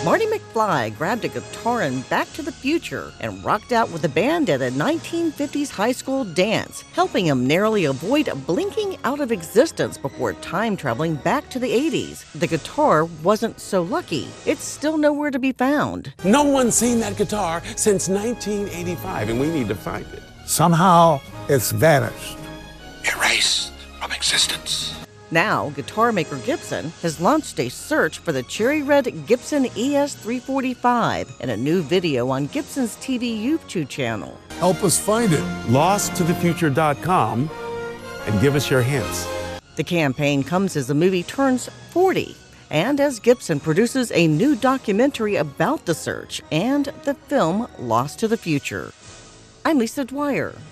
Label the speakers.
Speaker 1: Marty McFly grabbed a guitar in Back to the Future and rocked out with the band at a 1950s high school dance, helping him narrowly avoid blinking out of existence before time traveling back to the 80s. The guitar wasn't so lucky. It's still nowhere to be found.
Speaker 2: No one's seen that guitar since 1985, and we need to find it.
Speaker 3: Somehow, it's vanished.
Speaker 4: Erased from existence.
Speaker 1: Now, guitar maker Gibson has launched a search for the cherry red Gibson ES345 in a new video on Gibson's TV YouTube channel.
Speaker 3: Help us find it.
Speaker 2: LostToTheFuture.com and give us your hints.
Speaker 1: The campaign comes as the movie turns 40, and as Gibson produces a new documentary about the search and the film Lost to the Future. I'm Lisa Dwyer.